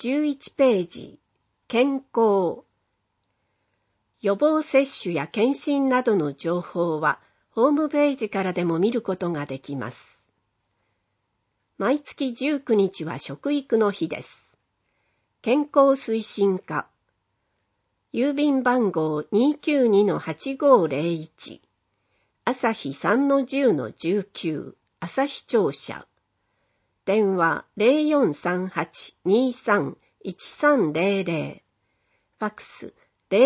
11ページ、健康。予防接種や検診などの情報は、ホームページからでも見ることができます。毎月19日は食育の日です。健康推進課。郵便番号 292-8501。朝日 3-10-19。朝日庁舎。電話 0438-23-1300。ファクス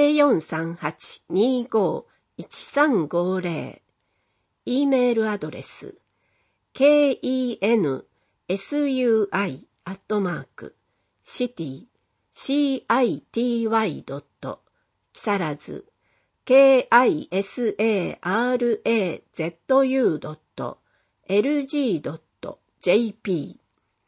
0438-25-1350。E メールアドレス kensui@city.city.木更津 kisarazu.lg.jp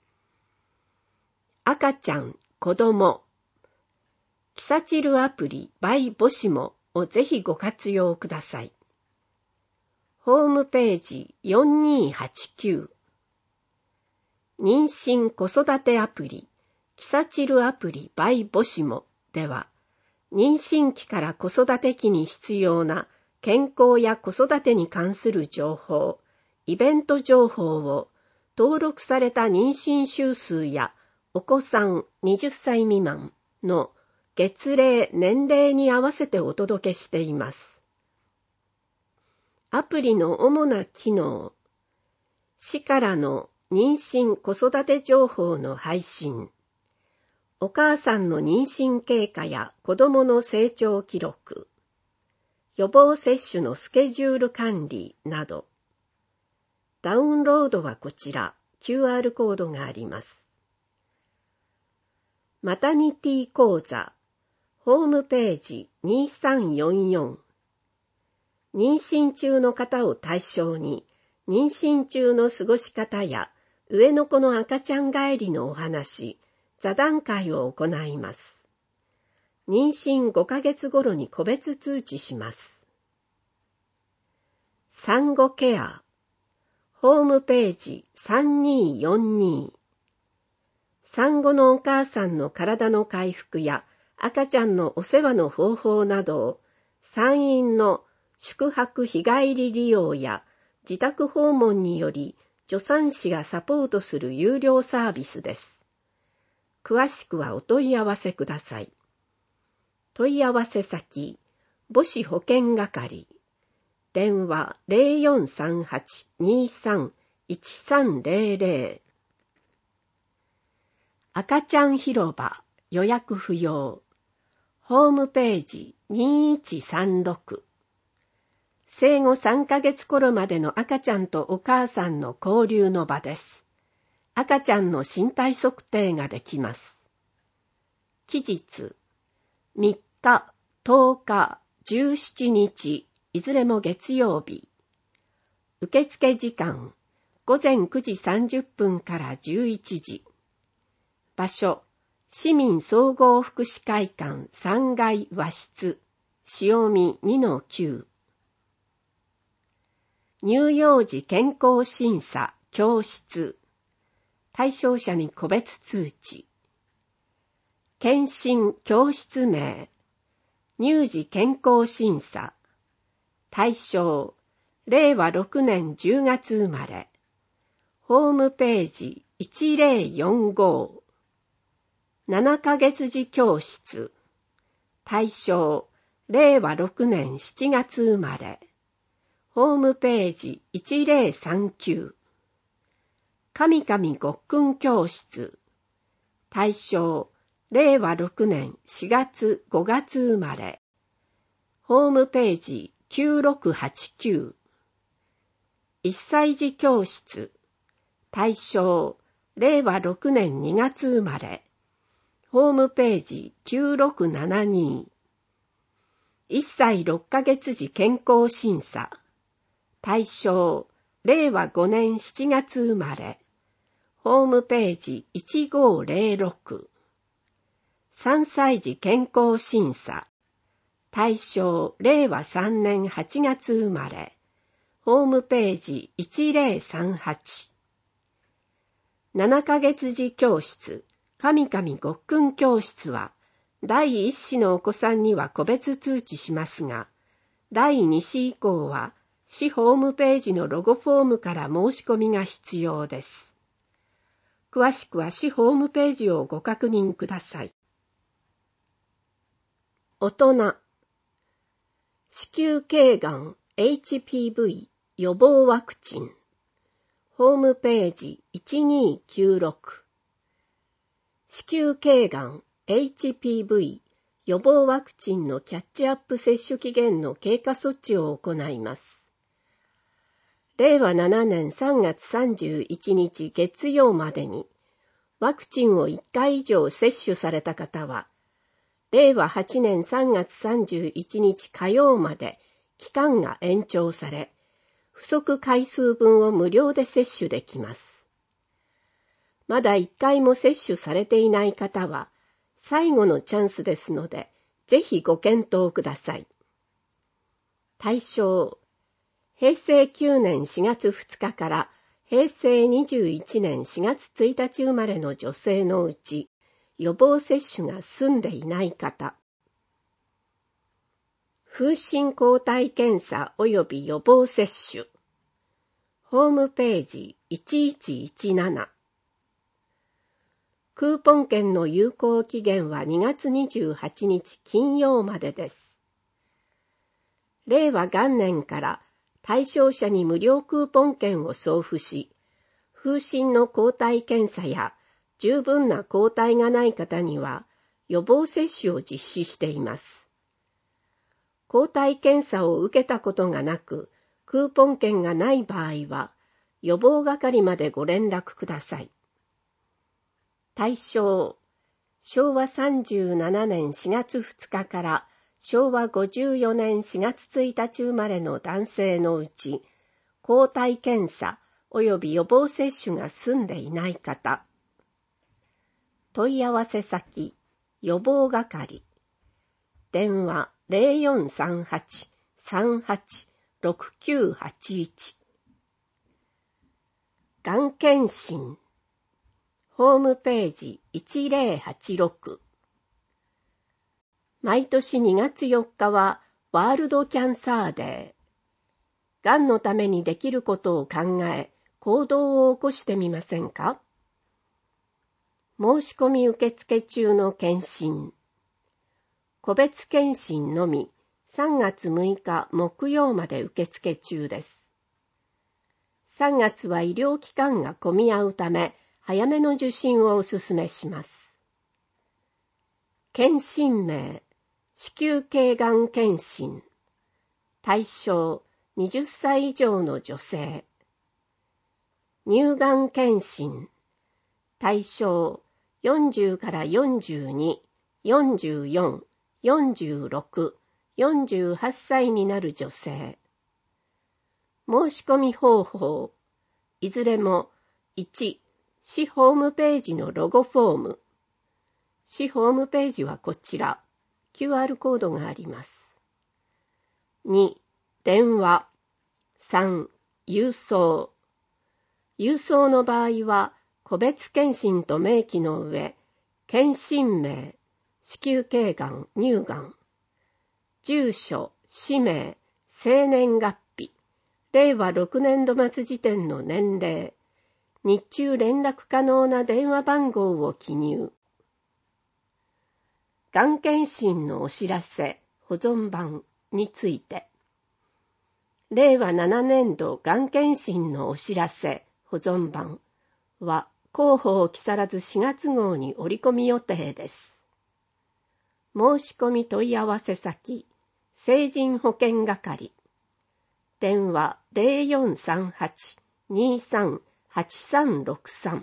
赤ちゃん、子供キサチルアプリ by ボシモをぜひご活用ください。ホームページ4289妊娠子育てアプリキサチルアプリ by ボシモでは妊娠期から子育て期に必要な健康や子育てに関する情報、イベント情報を登録された妊娠週数やお子さん20歳未満の月齢・年齢に合わせてお届けしています。アプリの主な機能、市からの妊娠・子育て情報の配信、お母さんの妊娠経過や子どもの成長記録、予防接種のスケジュール管理など、ダウンロードはこちら、QR コードがあります。マタニティ講座、ホームページ2344妊娠中の方を対象に、妊娠中の過ごし方や上の子の赤ちゃん帰りのお話、座談会を行います。妊娠5ヶ月頃に個別通知します。産後ケア、ホームページ3242産後のお母さんの体の回復や赤ちゃんのお世話の方法などを産院の宿泊日帰り利用や自宅訪問により助産師がサポートする有料サービスです。詳しくはお問い合わせください。問い合わせ先、母子保健係、電話 0438-23-1300 赤ちゃん広場予約不要ホームページ2136生後3ヶ月頃までの赤ちゃんとお母さんの交流の場です。赤ちゃんの身体測定ができます。期日3日、10日、17日、いずれも月曜日。受付時間午前9時30分から11時。場所市民総合福祉会館3階和室潮見 2-9 乳幼児健康審査教室対象者に個別通知検診教室名乳児健康審査対象令和6年10月生まれホームページ1045 7ヶ月児教室対象令和6年7月生まれホームページ1039神々ごっくん教室対象令和6年4月5月生まれホームページ9689 1歳児教室対象令和6年2月生まれホームページ9672 1歳6ヶ月児健康審査対象令和5年7月生まれホームページ1506 3歳児健康審査対象令和3年8月生まれホームページ1038 7ヶ月児教室神々ごっくん教室は、第1子のお子さんには個別通知しますが、第2子以降は、市ホームページのロゴフォームから申し込みが必要です。詳しくは市ホームページをご確認ください。大人、子宮頸がん HPV 予防ワクチン、ホームページ1296、子宮頸がん HPV 予防ワクチンのキャッチアップ接種期限の経過措置を行います。令和7年3月31日月曜までにワクチンを1回以上接種された方は、令和8年3月31日火曜まで期間が延長され、不足回数分を無料で接種できます。まだ1回も接種されていない方は、最後のチャンスですので、ぜひご検討ください。対象、平成9年4月2日から平成21年4月1日生まれの女性のうち、予防接種が済んでいない方。風疹抗体検査及び予防接種。ホームページ1117。クーポン券の有効期限は2月28日金曜までです。令和元年から対象者に無料クーポン券を送付し、風疹の抗体検査や十分な抗体がない方には予防接種を実施しています。抗体検査を受けたことがなく、クーポン券がない場合は、予防係までご連絡ください。対象、昭和37年4月2日から昭和54年4月1日生まれの男性のうち、抗体検査及び予防接種が済んでいない方。問い合わせ先、予防係。電話0438-386981。がん検診。ホームページ1086。毎年2月4日はワールドキャンサーデー。がんのためにできることを考え、行動を起こしてみませんか？申し込み受付中の検診。個別検診のみ3月6日木曜まで受付中です。3月は医療機関が混み合うため、早めの受診をお勧めします。検診名、子宮頸がん検診。対象、20歳以上の女性。乳がん検診。対象、40から42、44、46、48歳になる女性。申し込み方法。いずれも、1、市ホームページのロゴフォーム。市ホームページはこちら。QR コードがあります。2、電話。3、郵送。郵送の場合は、個別検診と明記の上、検診名、子宮頸がん、乳がん、住所、氏名、生年月日、令和6年度末時点の年齢、日中連絡可能な電話番号を記入。がん検診のお知らせ、保存版について。令和7年度がん検診のお知らせ、保存版は広報木更津4月号に折り込み予定です。申し込み問い合わせ先、成人保険係。電話0438-238363。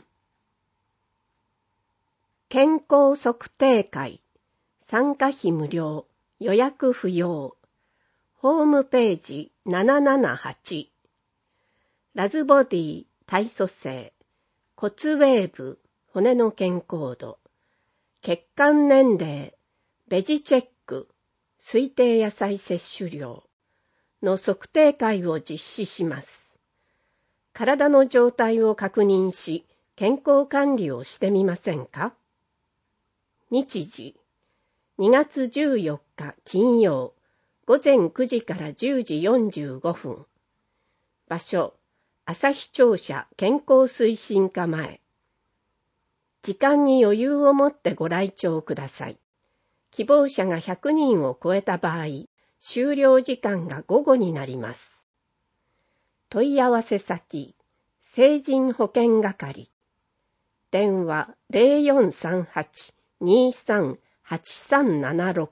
健康測定会。参加費無料。予約不要。ホームページ778。ラズボディ、体組成。骨ウェーブ、骨の健康度。血管年齢。ベジチェック。推定野菜摂取量。の測定会を実施します。体の状態を確認し、健康管理をしてみませんか？ 日時、2月14日金曜、午前9時から10時45分。場所、朝日庁舎健康推進課前。時間に余裕を持ってご来庁ください。希望者が100人を超えた場合、終了時間が午後になります。問い合わせ先、成人保健係。電話 0438-238376。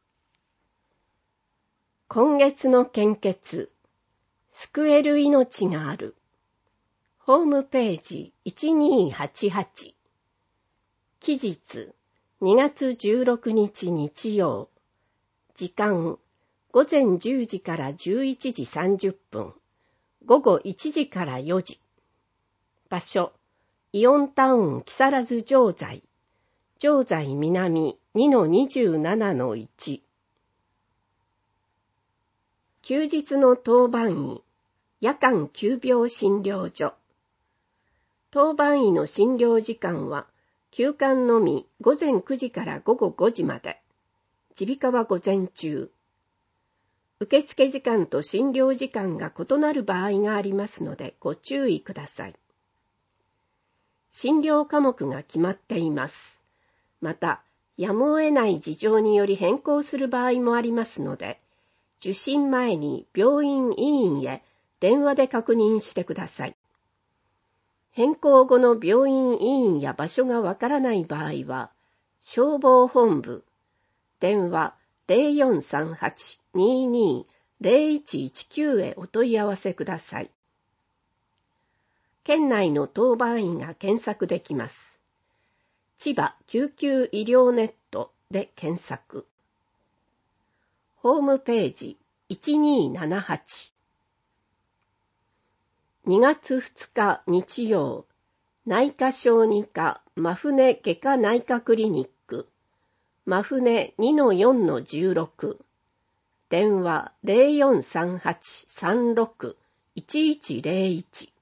今月の献血、救える命がある。ホームページ1288。期日、2月16日日曜。時間、午前10時から11時30分。午後1時から4時。場所、イオンタウン木更津城西。城西南 2-27-1。休日の当番医、夜間急病診療所。当番医の診療時間は、休館のみ午前9時から午後5時まで。耳鼻科は午前中。受付時間と診療時間が異なる場合がありますのでご注意ください。診療科目が決まっています。また、やむを得ない事情により変更する場合もありますので、受診前に病院医院へ電話で確認してください。変更後の病院医院や場所がわからない場合は、消防本部、電話 0438-22-0119 へお問い合わせください。県内の当番医が検索できます。千葉救急医療ネットで検索。ホームページ1278。2月2日日曜、内科小児科真船外科内科クリニック、真船 2-4-16、電話 0438-36-1101。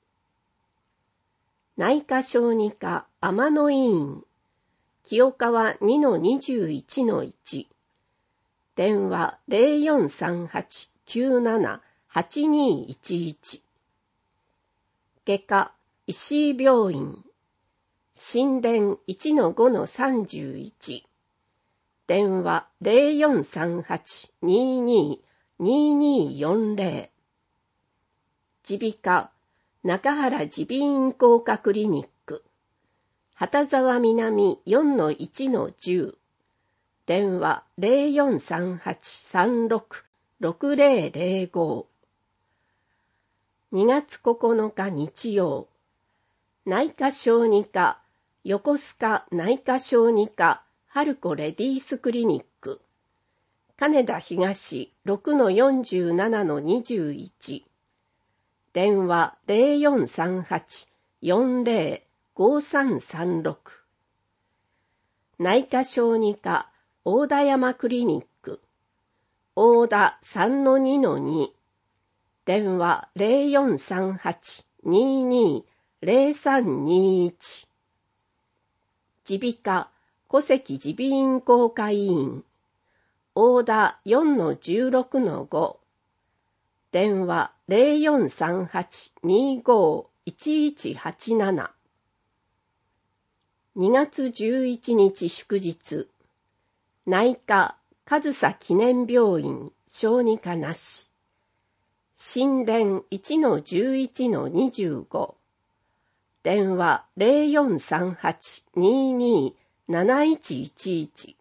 内科小児科天野医院、清川 2-21-1、電話 0438-97-8211。外科、石井病院、新田 1-5-31、電話 0438-22-2240。耳鼻科、中原耳鼻咽喉科クリニック、畑沢南 4-1-10、電話 0438-36-6005。2月9日日曜、内科小児科横須賀内科小児科春子レディースクリニック、金田東 6-47-21、電話 0438-40-5336。内科小児科大田山クリニック、大田 3-2-2、電話 0438-22-0321。耳鼻科小関耳鼻咽喉科医院、大田 4-16-5、電話 0438-25-1187。2月11日祝日、内科上総記念病院小児科なし、新田 1-11-25、電話 0438-22-7111。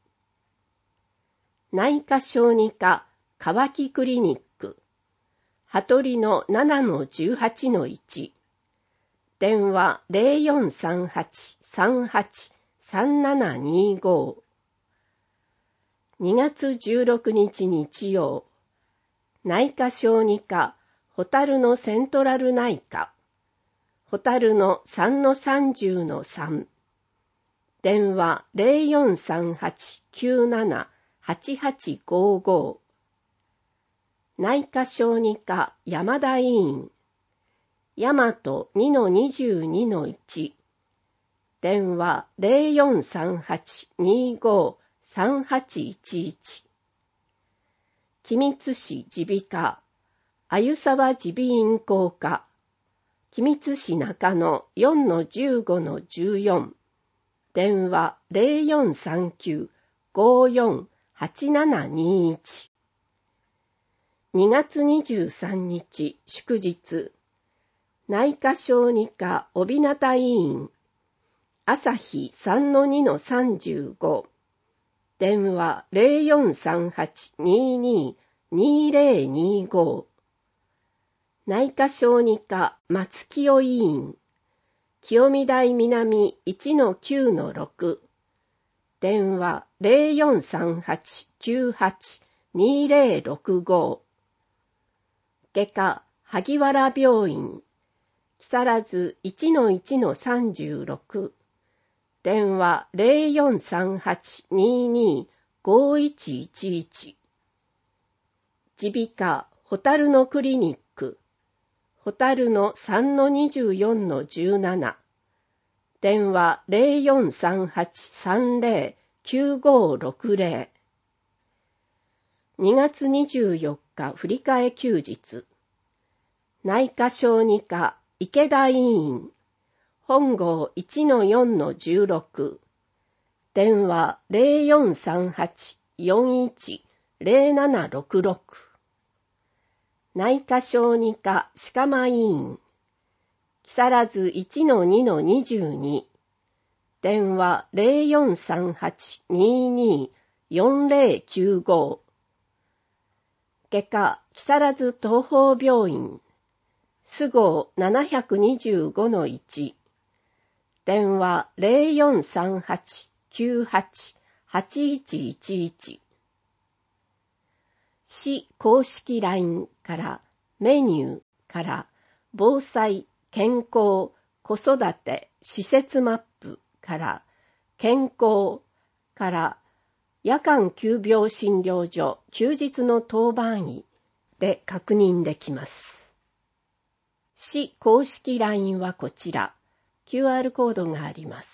内科小児科川木クリニック、羽鳥の 7-18-1、電話 0438-38-3725。2月16日日曜、内科小児科ホタルのセントラル内科、ホタルの 3-30-3、電話 0438-97-8855。内科小児科山田医院、大和 2-22-1、 電話 0438-25-3811。君津市耳鼻科、鮎沢耳鼻咽喉科、君津市中野 4-15-14。電話 0439-54-8721。2月23日祝日、内科小児科帯名医院、朝日 3-2-35。電話 0438-22-2025。内科小児科松清医院、清見台南 1-9-6。電話 0438-98-2065。外科萩原病院、木更津 1-1-36。電話 0438-22-5111。耳鼻科ホタルのクリニック、ホタルの 3-24-17。電話 0438-30-9560。2月24日振り替え休日、内科小児科池田医院、本郷 1-4-16。電話 0438-41-0766。内科小児科鹿間医院、木更津 1-2-22。電話 0438-22-4095。外科木更津東邦病院、菅生 725-1。電話 0438-98-8111。市公式 LINE からメニューから防災、健康、子育て、施設マップから健康から夜間急病診療所休日の当番医で確認できます。市公式 LINE はこちら、QR コードがあります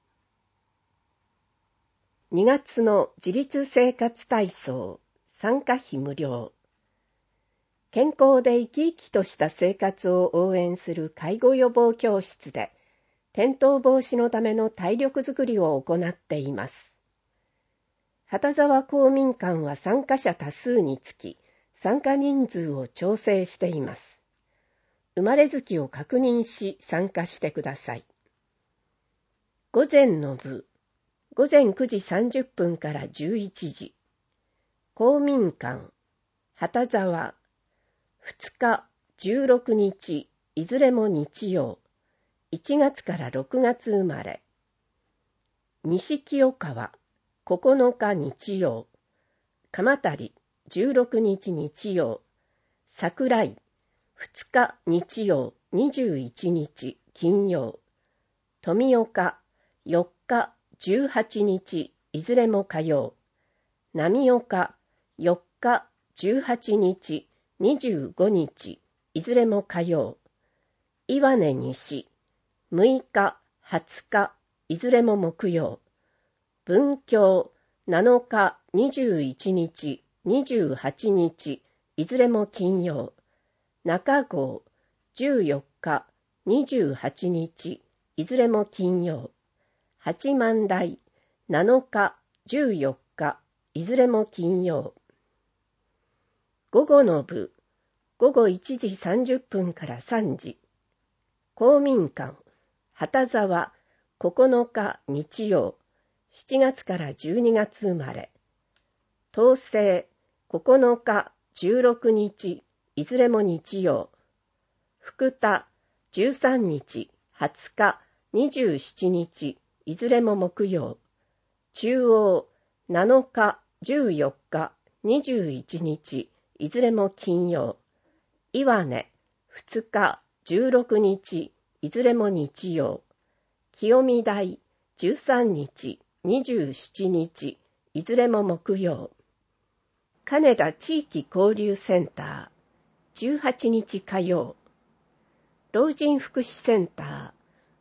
。2月の自立生活体操、参加費無料。健康で生き生きとした生活を応援する介護予防教室で、転倒防止のための体力づくりを行っています。畑沢公民館は参加者多数につき、参加人数を調整しています。生まれ月を確認し参加してください。午前の部、午前9時30分から11時。公民館、畑沢、2日、16日、いずれも日曜、1月から6月生まれ。西清川、9日日曜、鎌足、16日日曜、桜井、2日日曜、21日金曜、富岡、4日、18日、いずれも火曜、浪岡、4日、18日、25日、いずれも火曜、岩根西、6日、20日、いずれも木曜、文京、7日、21日、28日、いずれも金曜、中郷、14日、28日、いずれも金曜、八幡台、7日、14日、いずれも金曜。午後の部、午後1時30分から3時。公民館、畑沢、9日日曜、7月から12月生まれ。東西、9日、16日、いずれも日曜。福田、13日、20日、27日、いずれも木曜。中央、7日、14日、21日、いずれも金曜。岩根、2日、16日、いずれも日曜。清見台、13日、27日、いずれも木曜。金田地域交流センター、18日火曜。老人福祉センター、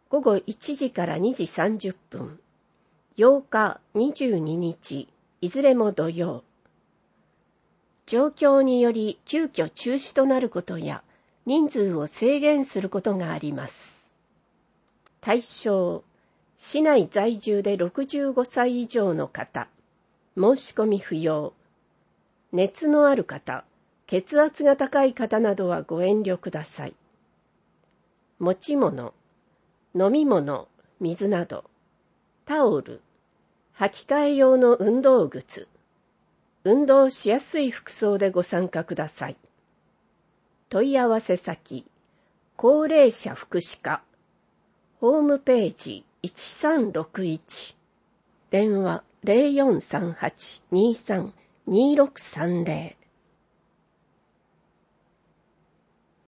午後1時から2時30分。8日、22日、いずれも土曜。状況により急遽中止となることや、人数を制限することがあります。対象、市内在住で65歳以上の方、申し込み不要。熱のある方、血圧が高い方などはご遠慮ください。持ち物、飲み物、水など、タオル、履き替え用の運動靴、運動しやすい服装でご参加ください。問い合わせ先、高齢者福祉課、ホームページ1361、電話 0438-23-2630